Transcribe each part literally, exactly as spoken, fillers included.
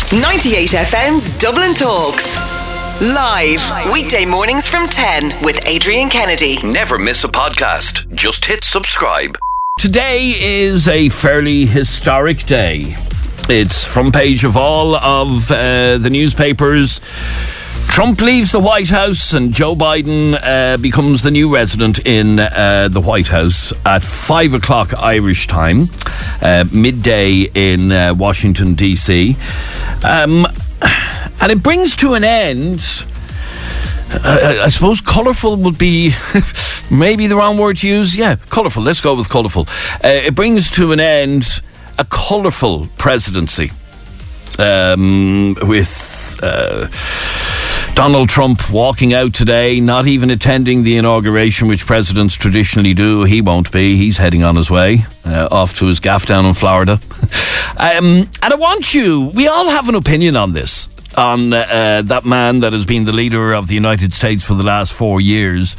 ninety-eight F M's Dublin Talks. Live, weekday mornings from ten with Adrian Kennedy. Never miss a podcast. Just hit subscribe. Today is a fairly historic day. It's front page of all of uh, the newspapers. Trump leaves the White House and Joe Biden uh, becomes the new resident in uh, the White House at five o'clock Irish time, uh, midday in uh, Washington, D C. Um, and it brings to an end, uh, I suppose colourful would be maybe the wrong word to use. Yeah, colourful. Let's go with colourful. Uh, it brings to an end a colourful presidency um, with... Uh, Donald Trump walking out today, not even attending the inauguration, which presidents traditionally do. He won't be. He's heading on his way uh, off to his gaff down in Florida. um, and I want you, we all have an opinion on this, on uh, that man that has been the leader of the United States for the last four years.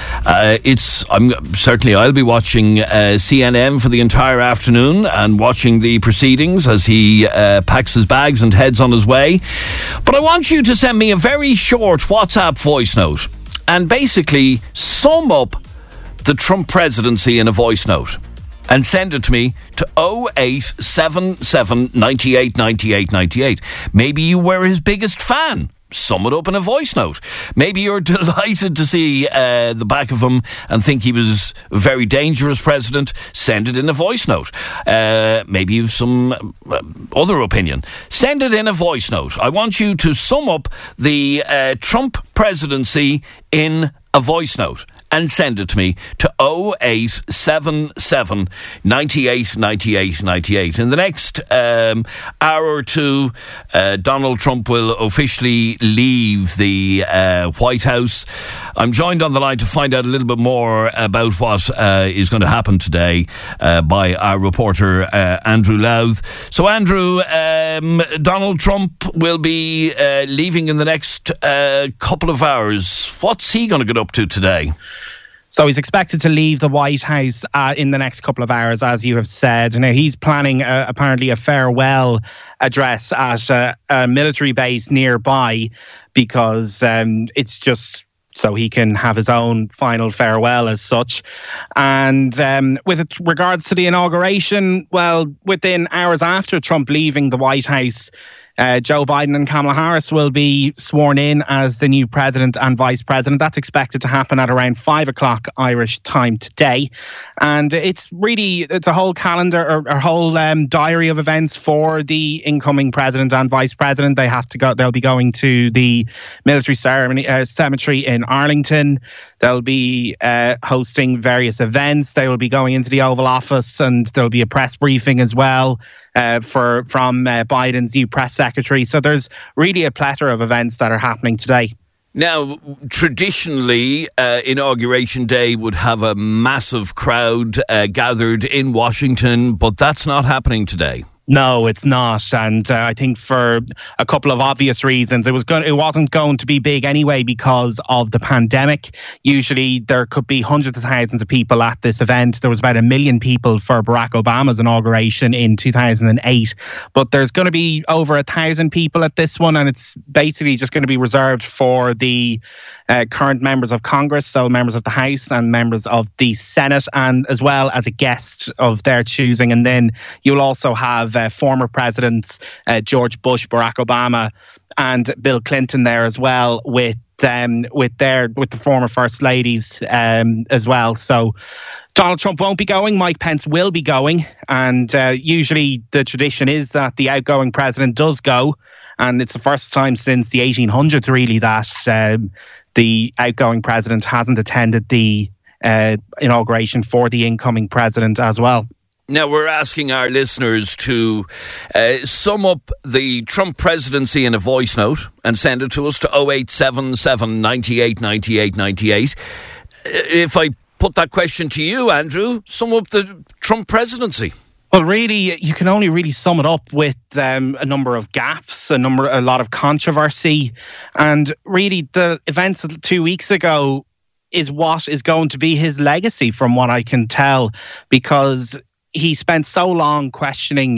Uh, it's I'm certainly I'll be watching uh, C N N for the entire afternoon and watching the proceedings as he uh, packs his bags and heads on his way. But I want you to send me a very short WhatsApp voice note and basically sum up the Trump presidency in a voice note and send it to me to oh eight seven seven, nine eight, nine eight, nine eight. Maybe you were his biggest fan. Sum it up in a voice note. Maybe you're delighted to see uh, the back of him and think he was a very dangerous president. Send it in a voice note. Uh, maybe you've some uh, other opinion. Send it in a voice note. I want you to sum up the uh, Trump presidency in a voice note and send it to me to oh eight seven seven, nine eight, nine eight, nine eight. In the next um, hour or two, uh, Donald Trump will officially leave the uh, White House. I'm joined on the line to find out a little bit more about what uh, is going to happen today uh, by our reporter, uh, Andrew Louth. So, Andrew, um, Donald Trump will be uh, leaving in the next uh, couple of hours. What's he going to get up to today? So he's expected to leave the White House uh, in the next couple of hours, as you have said. Now, he's planning uh, apparently a farewell address at uh, a military base nearby because um, it's just so he can have his own final farewell as such. And um, with regards to the inauguration, well, within hours after Trump leaving the White House, Uh, Joe Biden and Kamala Harris will be sworn in as the new president and vice president. That's expected to happen at around five o'clock Irish time today. And it's really, it's a whole calendar or a whole um, diary of events for the incoming president and vice president. They have to go, they'll be going to the military ceremony, uh, cemetery in Arlington. They'll be uh, hosting various events. They will be going into the Oval Office and there'll be a press briefing as well. Uh, for from uh, Biden's new press secretary. So there's really a plethora of events that are happening today. Now, traditionally, uh, Inauguration Day would have a massive crowd uh, gathered in Washington, but that's not happening today. No, it's not, and uh, I think for a couple of obvious reasons. It was going, it wasn't going to be big anyway because of the pandemic. Usually, there could be hundreds of thousands of people at this event. There was about a million people for Barack Obama's inauguration in two thousand eight, but there's going to be over a thousand people at this one, and it's basically just going to be reserved for the uh, current members of Congress, so members of the House and members of the Senate, and as well as a guest of their choosing. And then you'll also have Uh, former presidents uh, George Bush, Barack Obama, and Bill Clinton there as well, with um, with their with the former first ladies um, as well. So Donald Trump won't be going. Mike Pence will be going, and uh, usually the tradition is that the outgoing president does go, and it's the first time since the eighteen hundreds really that um, the outgoing president hasn't attended the uh, inauguration for the incoming president as well. Now, we're asking our listeners to uh, sum up the Trump presidency in a voice note and send it to us to oh eight seven seven, nine eight, nine eight, nine eight. If I put that question to you, Andrew, sum up the Trump presidency. Well, really, you can only really sum it up with um, a number of gaffes, a number, a lot of controversy. And really, the events of two weeks ago is what is going to be his legacy, from what I can tell, because he spent so long questioning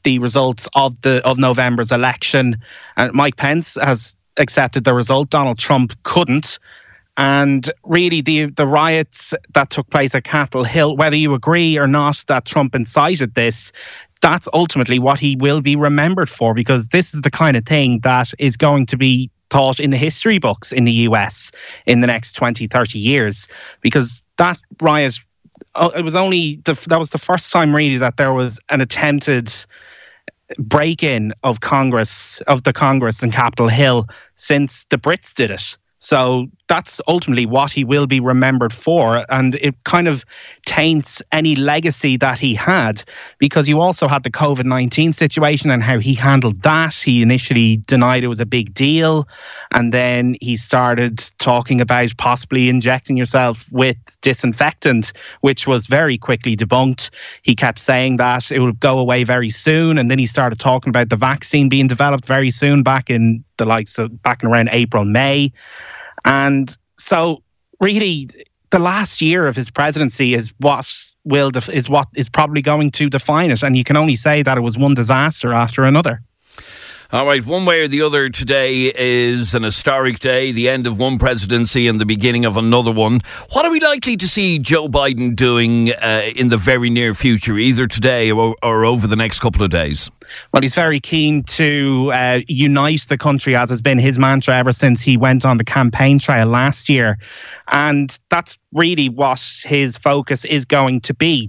the results of the of November's election. And Mike Pence has accepted the result. Donald Trump couldn't. And really, the the riots that took place at Capitol Hill, whether you agree or not that Trump incited this, that's ultimately what he will be remembered for, because this is the kind of thing that is going to be taught in the history books in the U S in the next twenty, thirty years. Because that riot, it was only, the, that was the first time really that there was an attempted break-in of Congress, of the Congress in Capitol Hill since the Brits did it. So that's ultimately what he will be remembered for. And it kind of taints any legacy that he had, because you also had the COVID nineteen situation and how he handled that. He initially denied it was a big deal. And then he started talking about possibly injecting yourself with disinfectant, which was very quickly debunked. He kept saying that it would go away very soon. And then he started talking about the vaccine being developed very soon, back in the likes of back in around April, May. And so really the last year of his presidency is what will def- is what is probably going to define it. And you can only say that it was one disaster after another. All right, one way or the other, today is an historic day, the end of one presidency and the beginning of another one. What are we likely to see Joe Biden doing uh, in the very near future, either today or, or over the next couple of days? Well, he's very keen to uh, unite the country, as has been his mantra ever since he went on the campaign trail last year. And that's really what his focus is going to be.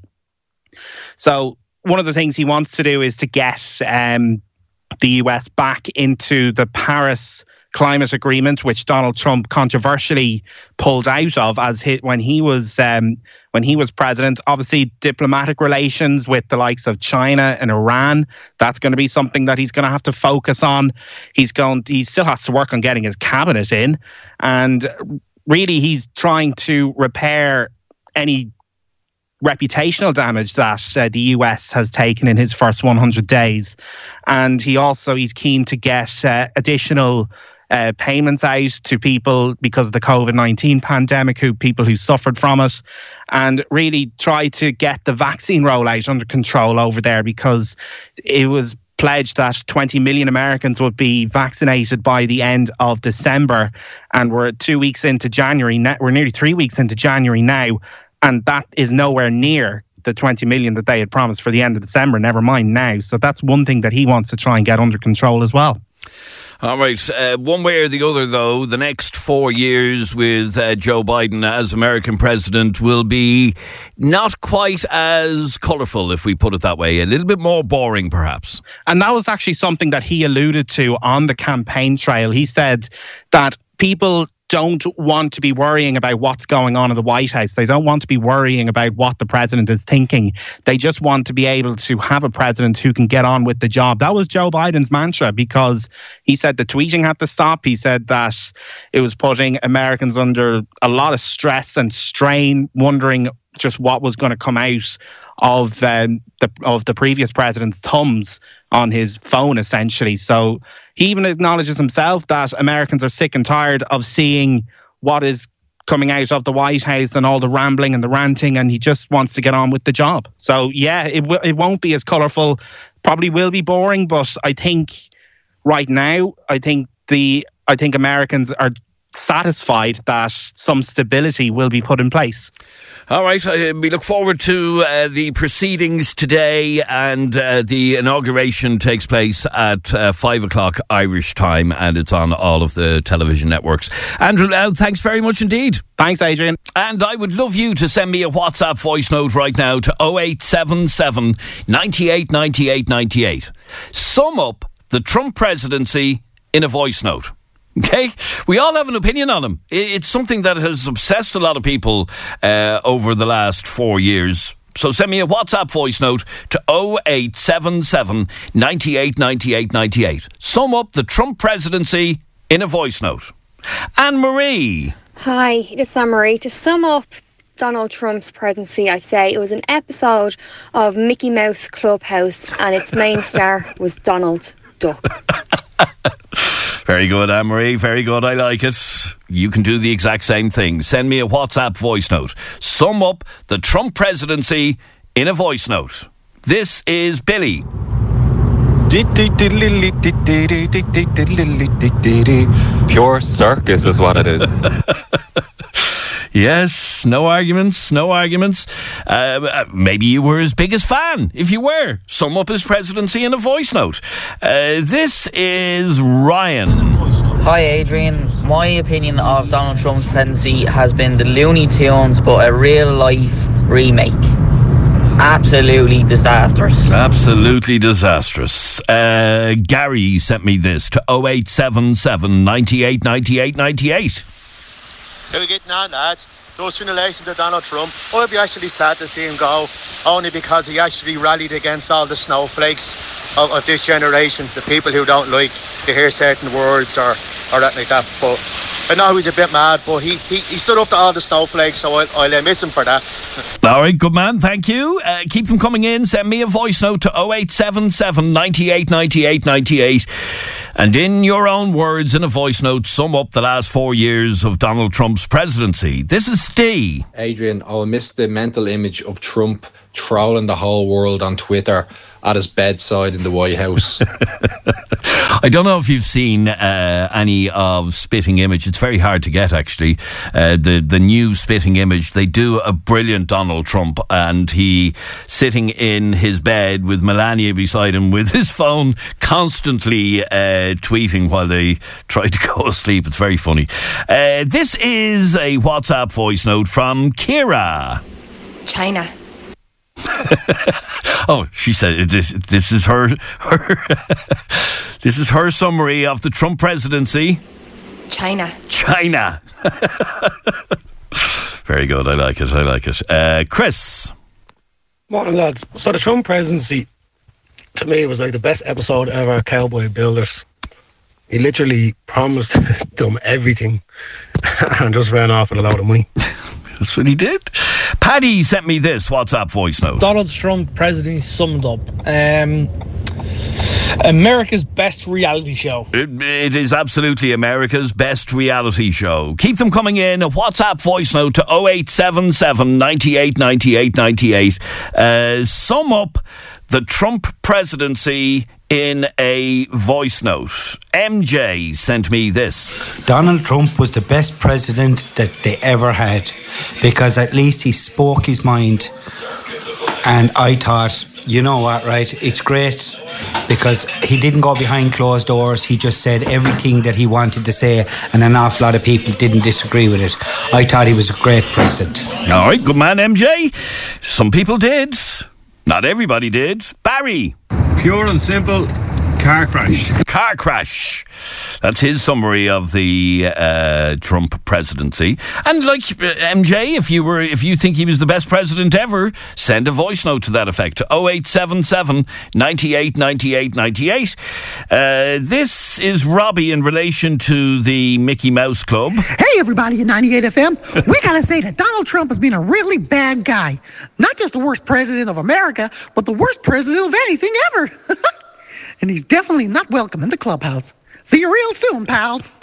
So one of the things he wants to do is to get um, the U S back into the Paris Climate Agreement, which Donald Trump controversially pulled out of as he, when he was um, when he was president. Obviously, diplomatic relations with the likes of China and Iran, that's going to be something that he's going to have to focus on. He's going he still has to work on getting his cabinet in, and really he's trying to repair any reputational damage that uh, the U S has taken in his first one hundred days. And he also he's keen to get uh, additional uh, payments out to people because of the COVID nineteen pandemic, who people who suffered from it, and really try to get the vaccine rollout under control over there, because it was pledged that twenty million Americans would be vaccinated by the end of December, and we're two weeks into January. We're nearly three weeks into January now, and that is nowhere near the twenty million that they had promised for the end of December, never mind now. So that's one thing that he wants to try and get under control as well. All right. Uh, one way or the other, though, the next four years with uh, Joe Biden as American president will be not quite as colourful, if we put it that way. A little bit more boring, perhaps. And that was actually something that he alluded to on the campaign trail. He said that people don't want to be worrying about what's going on in the White House. They don't want to be worrying about what the president is thinking. They just want to be able to have a president who can get on with the job. That was Joe Biden's mantra, because he said the tweeting had to stop. He said that it was putting Americans under a lot of stress and strain, wondering just what was going to come out of um, the of the previous president's thumbs on his phone, essentially. So he even acknowledges himself that Americans are sick and tired of seeing what is coming out of the White House and all the rambling and the ranting, and he just wants to get on with the job. So yeah, it w- it won't be as colourful, probably will be boring, but I think right now, I think the I think Americans are satisfied that some stability will be put in place. All right, uh, we look forward to uh, the proceedings today, and uh, the inauguration takes place at uh, five o'clock Irish time, and it's on all of the television networks. Andrew Louth, thanks very much indeed. Thanks, Adrian. And I would love you to send me a WhatsApp voice note right now to oh eight seven seven, nine eight nine eight nine eight. Sum up the Trump presidency in a voice note. Okay, we all have an opinion on him. It's something that has obsessed a lot of people uh, over the last four years. So send me a WhatsApp voice note to oh eight seven seven, nine eight nine eight nine eight. Sum up the Trump presidency in a voice note. Anne-Marie. Hi, this is Anne-Marie. To sum up Donald Trump's presidency, I say it was an episode of Mickey Mouse Clubhouse, and its main star was Donald Duck. Very good, Anne-Marie. Very good. I like it. You can do the exact same thing. Send me a WhatsApp voice note. Sum up the Trump presidency in a voice note. This is Billy. Pure circus is what it is. Yes, no arguments, no arguments. Uh, maybe you were his biggest fan. If you were, sum up his presidency in a voice note. Uh, this is Ryan. Hi Adrian, my opinion of Donald Trump's presidency has been the Looney Tunes but a real life remake. Absolutely disastrous. Absolutely disastrous. Uh, Gary sent me this to oh eight seven seven, nine eight nine eight nine eight. How are you getting on, lads? Those in relation to Donald Trump, I'd be actually sad to see him go, only because he actually rallied against all the snowflakes of, of this generation, the people who don't like to hear certain words or, or that like that. But I know he's a bit mad, but he, he, he stood up to all the snowflakes, so I'll, I'll miss him for that. All right, good man, thank you. Uh, keep them coming in. Send me a voice note to oh eight seven seven, nine eight nine eight nine eight. And in your own words, in a voice note, sum up the last four years of Donald Trump's presidency. This is Steve. Adrian, I'll miss the mental image of Trump trolling the whole world on Twitter at his bedside in the White House. I don't know if you've seen uh, any of Spitting Image. It's very hard to get, actually. Uh, the the new Spitting Image, they do a brilliant Donald Trump, and he sitting in his bed with Melania beside him with his phone, constantly uh, tweeting while they try to go asleep. It's very funny. Uh, this is a WhatsApp voice note from Kira. China. Oh, she said this. This is her. her this is her summary of the Trump presidency. China. China. Very good. I like it. I like it. Uh, Chris. Morning, lads. So the Trump presidency, to me, was like the best episode ever of Cowboy Builders. He literally promised them everything and just ran off with a load of money. That's what he did. Paddy sent me this WhatsApp voice note. Donald Trump presidency summed up. Um, America's best reality show. It, it is absolutely America's best reality show. Keep them coming in. A WhatsApp voice note to oh eight seven seven, nine eight nine eight nine eight. Uh, sum up the Trump presidency in a voice note. M J sent me this. Donald Trump was the best president that they ever had, because at least he spoke his mind. And I thought, you know what, right? It's great because he didn't go behind closed doors. He just said everything that he wanted to say, and an awful lot of people didn't disagree with it. I thought he was a great president. All right, good man, M J. Some people did. Not everybody did. Barry. Pure and simple, car crash. Car crash. That's his summary of the uh, Trump presidency. And like uh, M J, if you were, if you think he was the best president ever, send a voice note to that effect to oh eight seven seven, nine eight nine eight nine eight. Uh, this is Robbie in relation to the Mickey Mouse Club. Hey everybody at ninety-eight F M. We gotta say that Donald Trump has been a really bad guy. Not just the worst president of America, but the worst president of anything ever. And he's definitely not welcome in the clubhouse. See you real soon, pals.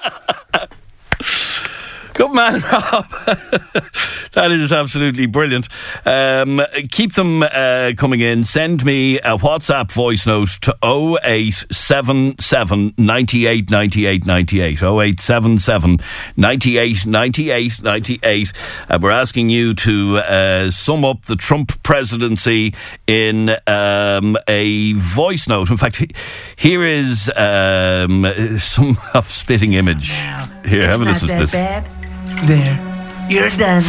Good man, Rob. That is absolutely brilliant. Um, keep them uh, coming in. Send me a WhatsApp voice note to oh eight seven seven, nine eight nine eight nine eight. oh eight seven seven, nine eight nine eight nine eight. Uh, we're asking you to uh, sum up the Trump presidency in um, a voice note. In fact, here is um, some of Spitting Image. Here, it's have a listen to this. Bad. There, you're done.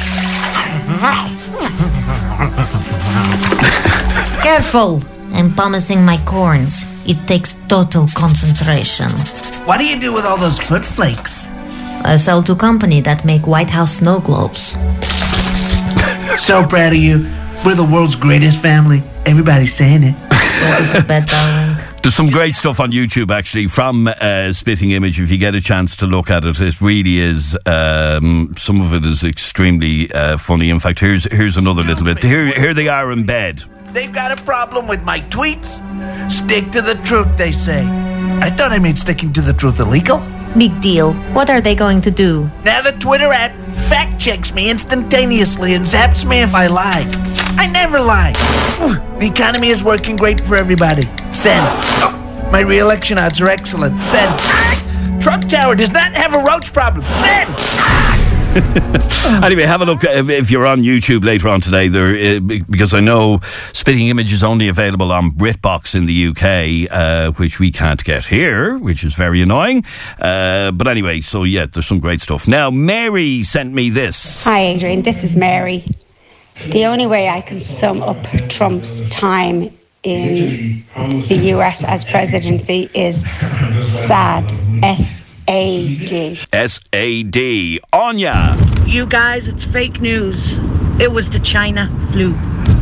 Careful! I'm pumiceing my corns. It takes total concentration. What do you do with all those foot flakes? I sell to company that make White House snow globes. So proud of you. We're the world's greatest family. Everybody's saying it. Go to bed, darling. There's some great stuff on YouTube, actually, from uh, Spitting Image. If you get a chance to look at it, it really is. Um, some of it is extremely uh, funny. In fact, here's here's another little bit. Here, here they are in bed. They've got a problem with my tweets. Stick to the truth, they say. I thought I made sticking to the truth illegal. Big deal. What are they going to do? Now the Twitter ad fact checks me instantaneously and zaps me if I lie. I never lie. The economy is working great for everybody. Send. Oh, my re-election odds are excellent. Send. Trump Tower does not have a roach problem. Send. Anyway, have a look uh, if you're on YouTube later on today, there uh, because I know Spitting Image is only available on BritBox in the U K, uh, which we can't get here, which is very annoying. Uh, but anyway, so yeah, there's some great stuff. Now, Mary sent me this. Hi, Adrian. This is Mary. The only way I can sum up Trump's time in the U S as presidency is sad. S A D. S A D. Anya. You guys, it's fake news. It was the China flu.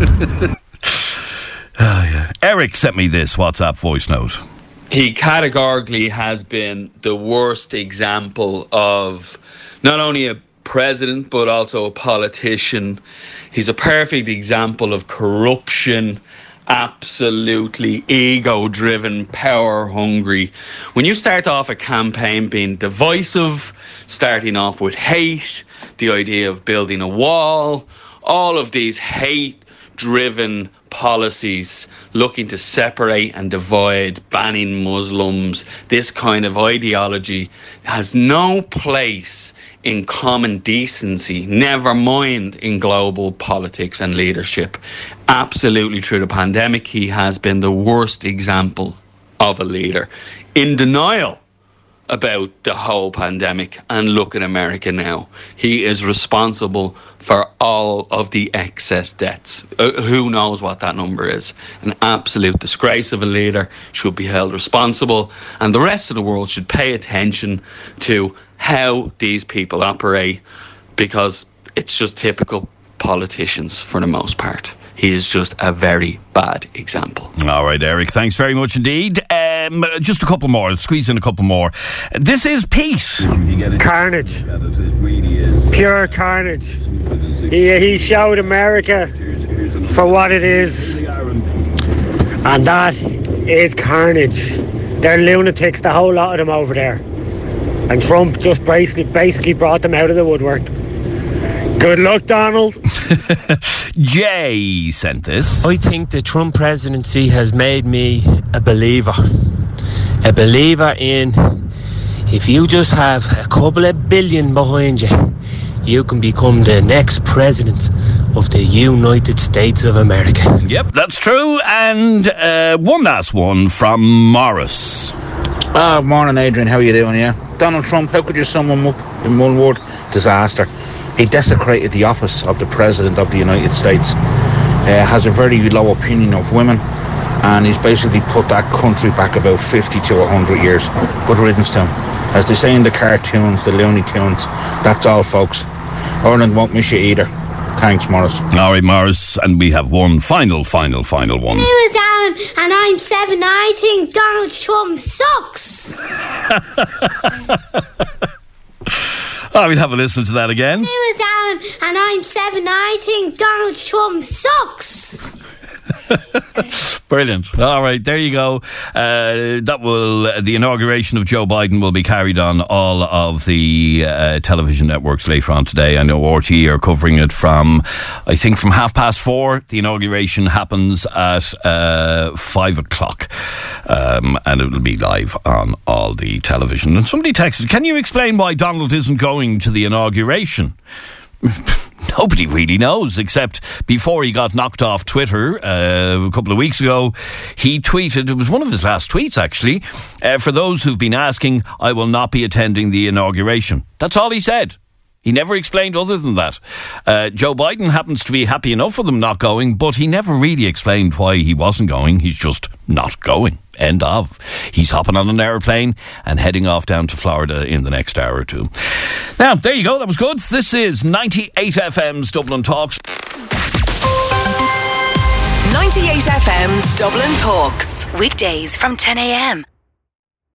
Oh, yeah. Eric sent me this WhatsApp voice note. He categorically has been the worst example of not only a president but also a politician. He's a perfect example of corruption, absolutely ego-driven, power-hungry. When you start off a campaign being divisive, starting off with hate, the idea of building a wall, all of these hate-driven policies looking to separate and divide, banning Muslims, this kind of ideology has no place in common decency, never mind in global politics and leadership. Absolutely, through the pandemic, he has been the worst example of a leader. In denial about the whole pandemic, and look at America now. He is responsible for all of the excess deaths. Uh, who knows what that number is? An absolute disgrace of a leader, should be held responsible, and the rest of the world should pay attention to how these people operate, because it's just typical politicians for the most part. He is just a very bad example. All right, Eric, thanks very much indeed. Um, just a couple more, squeeze in a couple more. This is Pete. Carnage. Pure carnage. He, he showed America for what it is, and that is carnage. They're lunatics, the whole lot of them over there. And Trump just basically, basically brought them out of the woodwork. Good luck, Donald. Jay sent this. I think the Trump presidency has made me a believer. A believer in, if you just have a couple of billion behind you, you can become the next president of the United States of America. Yep, that's true. And uh, one last one from Morris. Ah, morning, Adrian. How are you doing, yeah? Donald Trump, how could you sum him up in one word? Disaster. He desecrated the office of the President of the United States, uh, has a very low opinion of women, and he's basically put that country back about fifty to one hundred years. Good riddance to him. As they say in the cartoons, the Looney Tunes, that's all, folks. Ireland won't miss you either. Thanks, Morris. All right, Morris, and we have one final, final, final one. My name is Alan, and I'm seven. I think Donald Trump sucks. Oh, we'll have a listen to that again. My name is Alan, and I'm seven. I think Donald Trump sucks. Brilliant. All right, there you go. Uh, that will uh, the inauguration of Joe Biden will be carried on all of the uh, television networks later on today. I know R T E are covering it from, I think, from half past four. The inauguration happens at uh, five o'clock, um, and it will be live on all the television. And somebody texted, "Can you explain why Donald isn't going to the inauguration?" Nobody really knows, except before he got knocked off Twitter uh, a couple of weeks ago, he tweeted, it was one of his last tweets actually, uh, for those who've been asking, I will not be attending the inauguration. That's all he said. He never explained other than that. Uh, Joe Biden happens to be happy enough with him not going, but he never really explained why he wasn't going. He's just not going. End of. He's hopping on an aeroplane and heading off down to Florida in the next hour or two. Now, there you go. That was good. This is ninety-eight F M's Dublin Talks. ninety-eight F M's Dublin Talks. Weekdays from ten a m.